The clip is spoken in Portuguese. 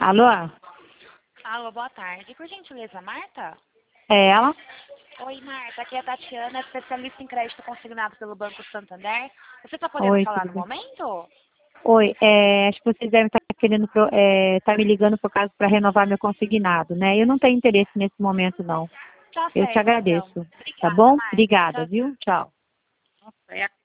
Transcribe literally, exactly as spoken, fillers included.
Alô? Alô, boa tarde. Por gentileza, Marta? É ela? Oi, Marta. Aqui é a Tatiana, especialista em crédito consignado pelo Banco Santander. Você está podendo Oi, falar tudo no bem? momento? Oi, é, acho que vocês devem estar querendo, pro- é, tá me ligando por causa para renovar meu consignado, né? Eu não tenho interesse nesse momento, não. Tá Eu te certo, então. agradeço, tá Obrigada, bom? Marta. Obrigada, Tchau, viu? Tchau. tchau.